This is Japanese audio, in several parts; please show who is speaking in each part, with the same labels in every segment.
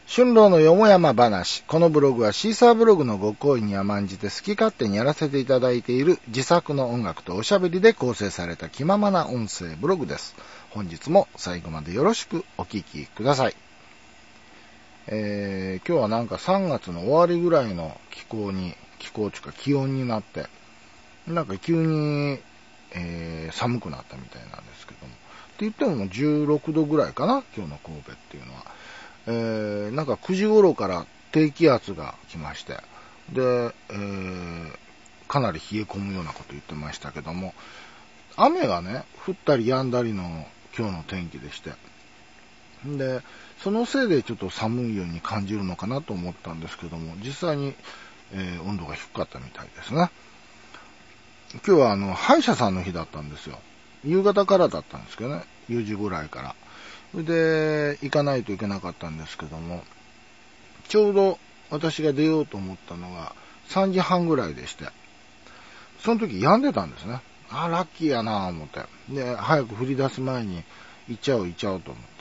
Speaker 1: 春郎のよもやま話。このブログはシーサーブログのご好意に甘んじて好き勝手にやらせていただいている自作の音楽とおしゃべりで構成された気ままな音声ブログです。本日も最後までよろしくお聞きください。今日はなんか3月の終わりぐらいの気温になって、なんか急に、寒くなったみたいなんですけども。って言っても16度ぐらいかな、今日の神戸っていうのは。なんか9時頃から低気圧が来まして、で、かなり冷え込むようなこと言ってましたけども、雨がね、降ったり止んだりの今日の天気でして、で、そのせいでちょっと寒いように感じるのかなと思ったんですけども、実際に、温度が低かったみたいですね。今日は歯医者さんの日だったんですよ。夕方からだったんですけどね、4時ぐらいから。で、行かないといけなかったんですけども、ちょうど私が出ようと思ったのが3時半ぐらいでして、その時止んでたんですね。ラッキーやなぁ思って。で、早く降り出す前に行っちゃおうと思って。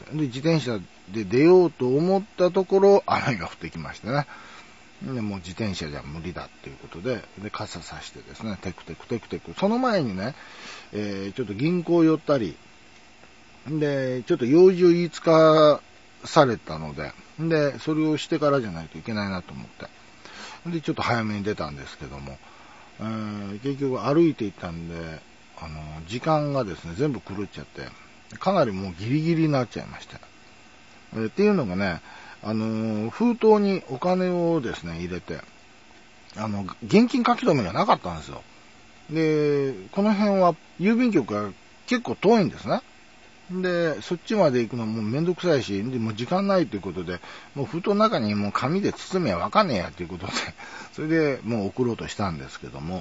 Speaker 1: で、自転車で出ようと思ったところ、雨が降ってきましてね。で、もう自転車じゃ無理だっていうことで、傘さしてですね、テクテク。その前にね、ちょっと銀行寄ったり、で、ちょっと用事を言いつかされたので、で、それをしてからじゃないといけないなと思って。で、ちょっと早めに出たんですけども、結局歩いていったんで、時間がですね、全部狂っちゃって、かなりもうギリギリになっちゃいました。っていうのがね、封筒にお金をですね、入れて、現金書き留めがなかったんですよ。で、この辺は郵便局が結構遠いんですね。で、そっちまで行くのもめんどくさいし、でもう時間ないということで、もう封筒の中にもう紙で包めばわかんねえやということで、それでもう送ろうとしたんですけども、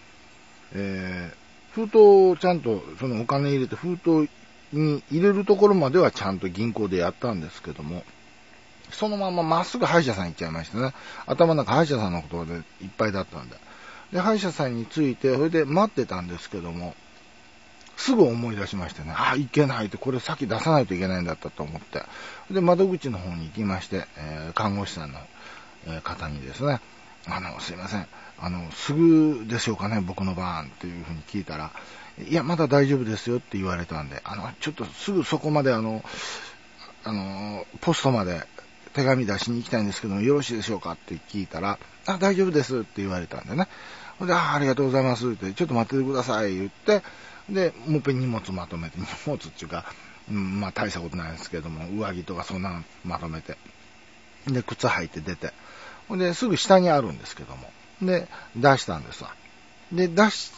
Speaker 1: 封筒をちゃんとそのお金入れて封筒に入れるところまではちゃんと銀行でやったんですけども、そのまままっすぐ歯医者さん行っちゃいましたね。頭の中歯医者さんのことでいっぱいだったんで。で、歯医者さんに着いて、それで待ってたんですけども、すぐ思い出しましてね、いけないって、これ先出さないといけないんだったと思って。で、窓口の方に行きまして、看護師さんの、方にですね、すいません、すぐでしょうかね、僕の番っていうふうに聞いたら、いや、まだ大丈夫ですよって言われたんで、ちょっとすぐそこまでポストまで手紙出しに行きたいんですけども、よろしいでしょうかって聞いたら、大丈夫ですって言われたんでね。で、ありがとうございますって、ちょっと待っててください言って、で、もう一遍荷物まとめて、荷物っていうか、まあ大したことないんですけども、上着とかそんなのまとめて、で、靴履いて出て、で、すぐ下にあるんですけども、で、出したんですわ。で、出して、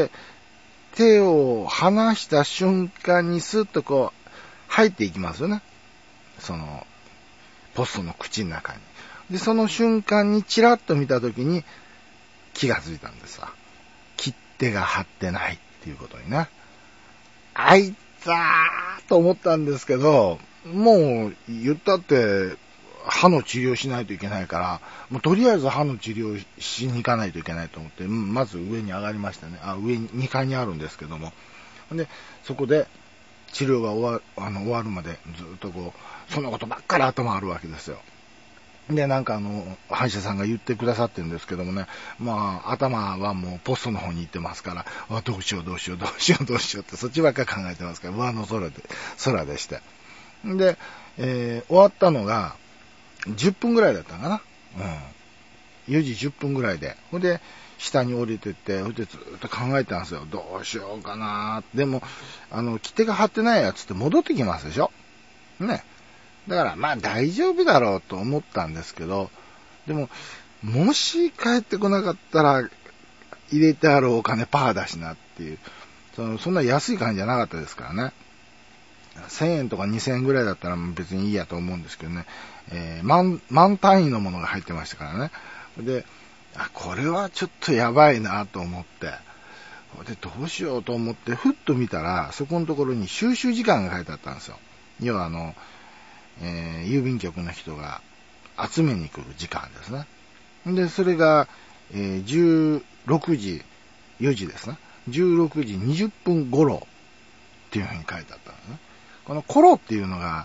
Speaker 1: 手を離した瞬間にスッとこう、入っていきますよね。その、ポストの口の中に。で、その瞬間にチラッと見たときに気がついたんですわ。切手が貼ってないっていうことにね。あいつーと思ったんですけど、もう言ったって歯の治療しないといけないから、もうとりあえず歯の治療しに行かないといけないと思って、まず上に上がりましたね。上に2階にあるんですけども。で、そこで治療が終わるまでずっとこう、そんなことばっかり頭あるわけですよ。で、なんか歯医者さんが言ってくださってるんですけどもね、まあ、頭はもうポストの方に行ってますから、どうしようってそっちばっかり考えてますから、上の空でして。で、終わったのが、10分ぐらいだったかな。4時10分ぐらいで。ほんで、下に降りてって、ほんでずっと考えてたんですよ。どうしようかな。でも、切手が貼ってないやつって戻ってきますでしょね。だから、まあ大丈夫だろうと思ったんですけど、でも、もし帰ってこなかったら、入れてあるお金パーだしなっていう、そんな安い金じゃなかったですからね。1000円とか2000円ぐらいだったら別にいいやと思うんですけどね、万単位のものが入ってましたからね。で、これはちょっとやばいなと思って、で、どうしようと思って、ふっと見たら、そこのところに収集時間が書いてあったんですよ。要は郵便局の人が集めに来る時間ですね。で、それが、16時、4時ですね。16時20分頃っていうふうに書いてあったんですね。この頃っていうのが、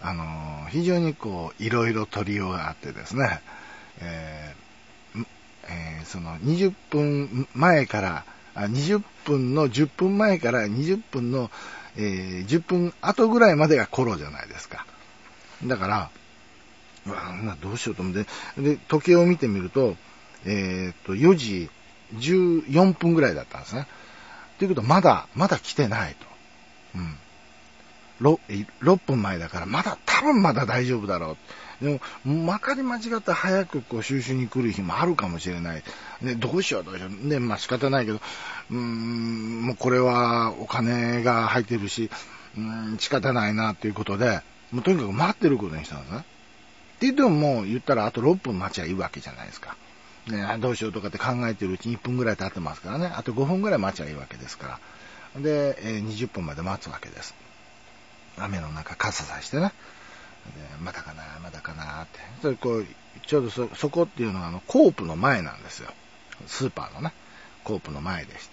Speaker 1: 非常にいろいろ取りようがあってですね、その20分前から、20分の10分前から20分の、10分後ぐらいまでがコロじゃないですか。だから、どうしようと思って、で、時計を見てみると、4時14分ぐらいだったんですね。ということはまだ来てないと。6分前だから多分まだ大丈夫だろう。でも、まかり間違って早く収集に来る日もあるかもしれない。で、どうしよう。で、仕方ないけど、もうこれはお金が入ってるし、仕方ないなということで、もうとにかく待ってることにしたんですね。って言ってももう言ったらあと6分待ちゃいいわけじゃないですか。ね、どうしようとかって考えてるうちに1分ぐらい経ってますからね。あと5分ぐらい待ちゃいいわけですから。で、20分まで待つわけです。雨の中傘さしてね。で、まだかなって。それちょうどそこっていうのはコープの前なんですよ。スーパーのね、コープの前でして。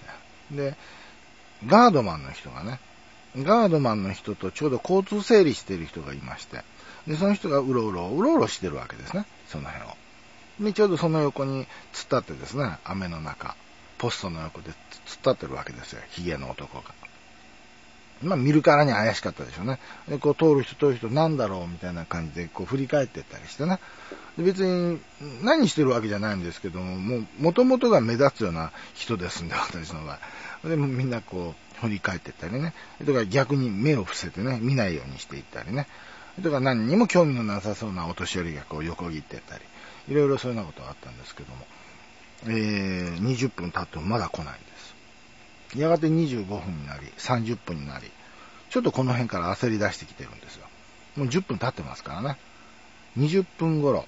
Speaker 1: で、ガードマンの人とちょうど交通整理してる人がいまして、で、その人がうろうろしてるわけですね、その辺を。で、ちょうどその横に突っ立ってですね、雨の中、ポストの横で突っ立ってるわけですよ、ヒゲの男が。見るからに怪しかったでしょうね。で、通る人なんだろうみたいな感じで、振り返ってったりしてね。で、別に何してるわけじゃないんですけども、元々が目立つような人ですんで、私の場合。で、みんな振り返ってったりね。とか逆に目を伏せてね、見ないようにしていったりね。とか何にも興味のなさそうなお年寄りが横切ってったり。いろいろそういうようなことがあったんですけども。20分経ってもまだ来ないんです。やがて25分になり、30分になり、ちょっとこの辺から焦り出してきてるんですよ。もう10分経ってますからね。20分頃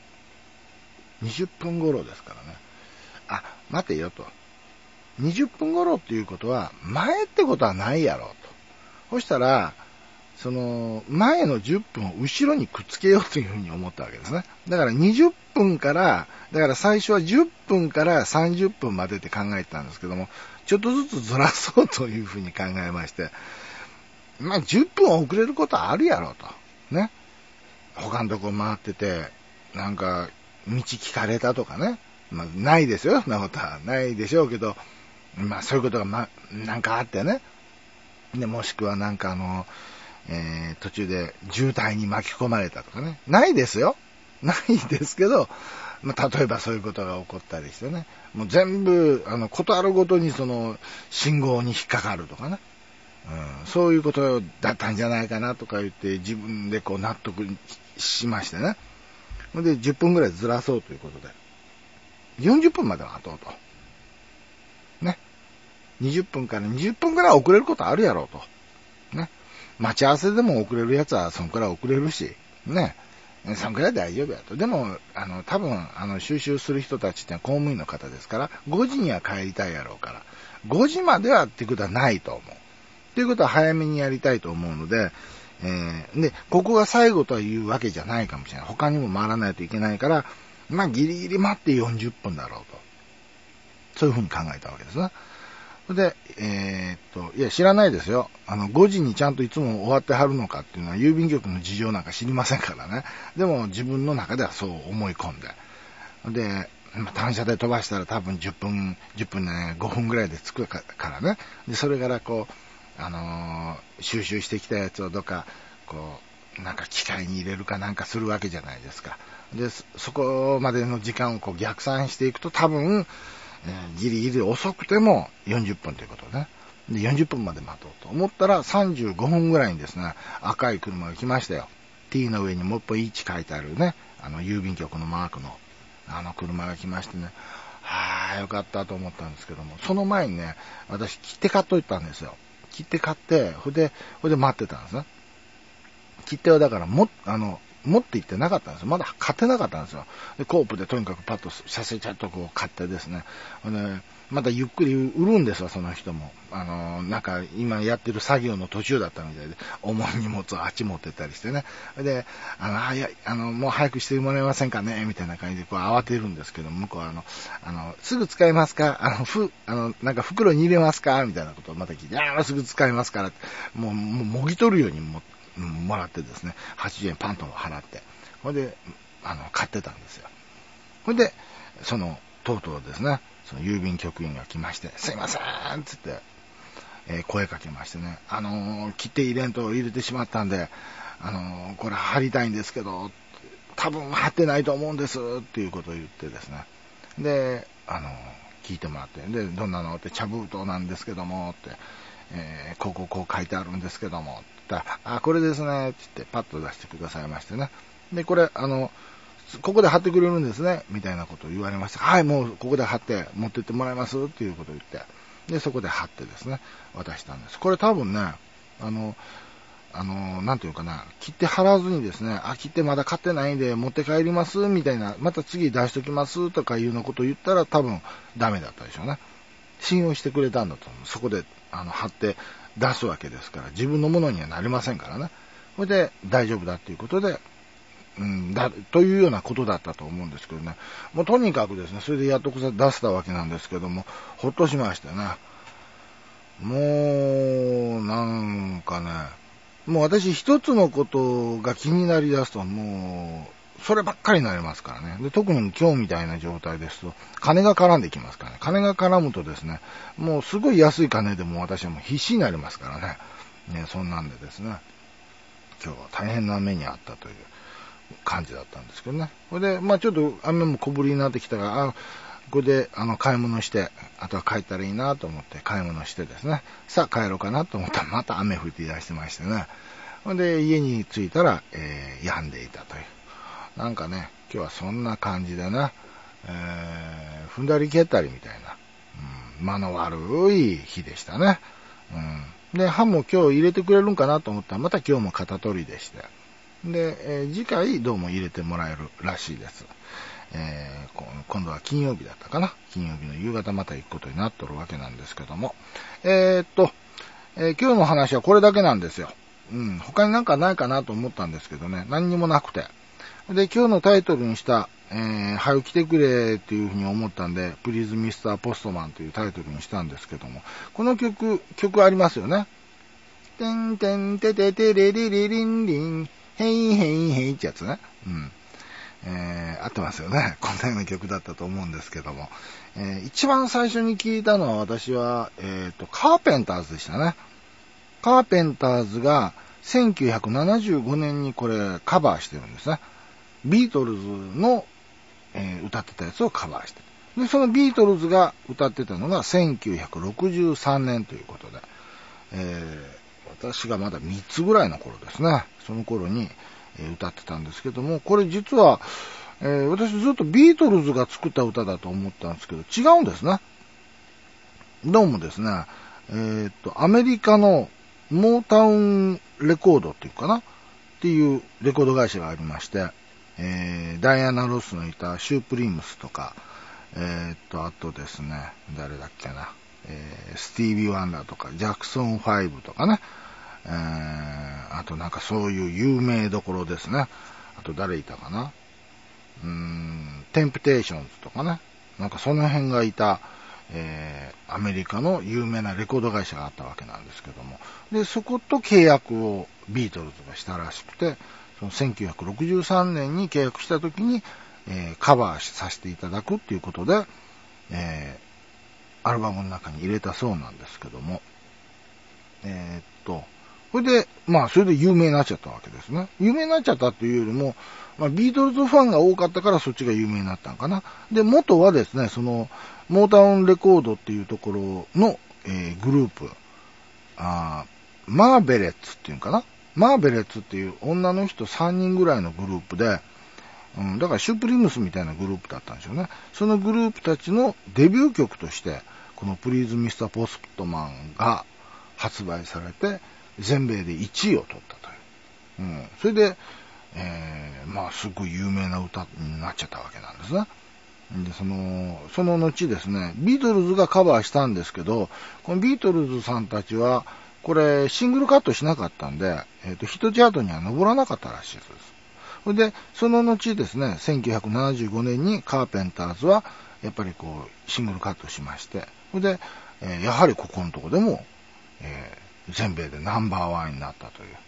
Speaker 1: ですからね。待てよと。20分頃っていうことは、前ってことはないやろうと。そしたら、その、前の10分を後ろにくっつけようというふうに思ったわけですね。だから20分から、だから最初は10分から30分までって考えてたんですけども、ちょっとずつずらそうというふうに考えまして、10分遅れることはあるやろうと。ね。他のとこ回ってて、道聞かれたとかね。ないですよ、そんなことは。ないでしょうけど、そういうことがあってね。で、もしくは途中で渋滞に巻き込まれたとかね。ないですよ。ないですけど、例えばそういうことが起こったりしてね。もう全部、ことあるごとに信号に引っかかるとかね。そういうことだったんじゃないかなとか言って自分で納得しましてね。で、10分ぐらいずらそうということで。40分までは待とうと。ね。20分から20分ぐらい遅れることあるやろうと。ね。待ち合わせでも遅れるやつはそんくらい遅れるし、ね。そんくらい大丈夫やと。でも、多分、収集する人たちって公務員の方ですから、5時には帰りたいやろうから、5時まではっていうことはないと思う。ということは早めにやりたいと思うので、で、ここが最後というわけじゃないかもしれない。他にも回らないといけないから、ギリギリ待って40分だろうと。そういうふうに考えたわけですね。で、いや、知らないですよ。5時にちゃんといつも終わってはるのかっていうのは郵便局の事情なんか知りませんからね。でも自分の中ではそう思い込んで。で、単車で飛ばしたら多分10分ね、5分ぐらいで着くからね。で、それから収集してきたやつをどっか、機械に入れるかなんかするわけじゃないですか。で、そこまでの時間を逆算していくと多分、ギリギリ遅くても40分ということね。で、40分まで待とうと思ったら35分ぐらいにですね、赤い車が来ましたよ。T の上にもう一歩1書いてあるね、郵便局のマークの、車が来ましてね、よかったと思ったんですけども、その前にね、私切手買っといたんですよ。切手買って、ほいで待ってたんですね。切手はだから持って行ってなかったんですよ。まだ買ってなかったんですよ。で、コープでとにかくパッとさせちゃっと買ってですね。で、またゆっくり売るんですわ、その人も。今やってる作業の途中だったみたいで、重い荷物をあっち持ってったりしてね。で、もう早くしてもらえませんかねみたいな感じで慌てるんですけど、向こうはすぐ使えますか袋に入れますかみたいなことをまた聞いて、すぐ使えますからって、もぎ取るようにもらってですね、80円パンと払って、ほいで、買ってたんですよ。ほいで、とうとうですね、その郵便局員が来まして、すいませんつって、声かけましてね、切手入れんと入れてしまったんで、これ貼りたいんですけど、多分貼ってないと思うんですっていうことを言ってですね。で、聞いてもらって、で、どんなのって茶封筒なんですけどもって、こう書いてあるんですけどもって言ったら、これですねって言ってパッと出してくださいましてね。で、これ、ここで貼ってくれるんですねみたいなことを言われました。はい、もうここで貼って持ってってもらいますっていうことを言って、で、そこで貼ってですね、渡したんです。これ多分ね、なんていうかな、切手貼らずにですね、切手まだ買ってないんで持って帰りますみたいな、また次出しときますとかいうようなことを言ったら多分ダメだったでしょうね。信用してくれたんだと思う。そこで、貼って出すわけですから、自分のものにはなりませんからね。それで大丈夫だっていうことで、というようなことだったと思うんですけどね。もうとにかくですね、それでやっと出せたわけなんですけども、ほっとしましてね。もう、なんかね、もう私一つのことが気になりだすと、もう、そればっかりになりますからね。で、特に今日みたいな状態ですと、金が絡んできますからね。金が絡むとですね、もうすごい安い金でも私はもう必死になりますからね。ね、そんなんでですね、今日は大変な目にあったという感じだったんですけどね。これで、ちょっと雨も小降りになってきたから、これで、買い物して、あとは帰ったらいいなと思って買い物してですね。さあ帰ろうかなと思ったらまた雨降っていらしてましてね。ほんで、家に着いたら、止んでいたという。なんかね、今日はそんな感じでね、踏んだり蹴ったりみたいな、間の悪い日でしたね。で、歯も今日入れてくれるんかなと思ったら、また今日も肩取りでして。で、次回どうも入れてもらえるらしいです。今度は金曜日だったかな。金曜日の夕方また行くことになっとるわけなんですけども。今日の話はこれだけなんですよ。他になんかないかなと思ったんですけどね、何にもなくて。で、今日のタイトルにした、はよ来てくれっていうふうに思ったんで、プリーズミスターポストマンというタイトルにしたんですけども、この曲ありますよね。てんてんてててれれれりんりん、へいへいへいってやつね。合ってますよね。こんなような曲だったと思うんですけども。一番最初に聞いたのは私は、カーペンターズでしたね。カーペンターズが1975年にこれカバーしてるんですね。ビートルズの、歌ってたやつをカバーして。で、そのビートルズが歌ってたのが1963年ということで、私がまだ3つぐらいの頃ですね。その頃に、歌ってたんですけども、これ実は、私ずっとビートルズが作った歌だと思ったんですけど、違うんですね。どうもですね、アメリカのモータウンレコードっていうかなっていうレコード会社がありまして、ダイアナ・ロスのいたシュープリームスとか、あとですね、誰だっけな、スティービー・ワンダーとか、ジャクソン5とかね、あとなんかそういう有名どころですね。あと誰いたかな、テンプテーションズとかね、なんかその辺がいた、アメリカの有名なレコード会社があったわけなんですけども、で、そこと契約をビートルズがしたらしくて、その1963年に契約した時に、カバーさせていただくっていうことで、アルバムの中に入れたそうなんですけども、それで、それで有名になっちゃったわけですね。有名になっちゃったっていうよりも、ビートルズファンが多かったからそっちが有名になったんかな。で、元はですね、その、モータウンレコードっていうところの、グループ、マーベレッツっていうかな。マーベレッツっていう女の人3人ぐらいのグループで、だからシュープリムスみたいなグループだったんでしょうね。そのグループたちのデビュー曲として、このプリーズミスターポストマンが発売されて、全米で1位を取ったという。それで、すごい有名な歌になっちゃったわけなんですね。で、その後ですね、ビートルズがカバーしたんですけど、このビートルズさんたちは、これ、シングルカットしなかったんで、ヒットチャートには上らなかったらしいです。それで、その後ですね、1975年にカーペンターズは、やっぱりこう、シングルカットしまして、それで、やはりここのとこでも、全米でナンバーワンになったという。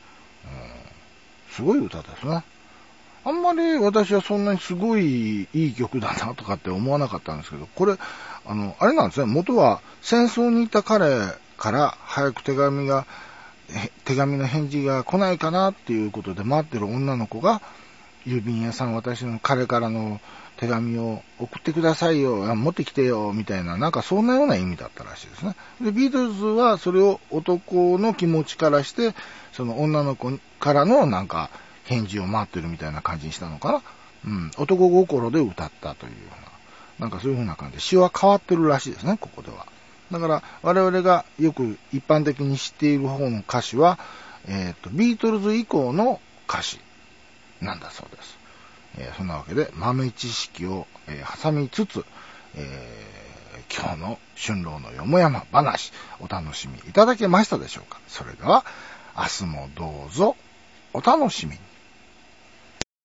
Speaker 1: すごい歌ですね。あんまり私はそんなにすごいいい曲だなとかって思わなかったんですけど、これ、あれなんですね、元は戦争にいた彼から早く手紙の返事が来ないかなっていうことで待ってる女の子が、郵便屋さん、私の彼からの手紙を送ってくださいよ、持ってきてよ、みたいな、なんかそんなような意味だったらしいですね。で、ビートルズはそれを男の気持ちからして、その女の子からのなんか返事を待ってるみたいな感じにしたのかな。男心で歌ったというような、なんかそういう風な感じで詩は変わってるらしいですね、ここでは。だから我々がよく一般的に知っている方の歌詞は、ビートルズ以降の歌詞なんだそうです。そんなわけで豆知識を、挟みつつ、今日の春郎のよもやま話お楽しみいただけましたでしょうか。それでは明日もどうぞお楽しみに。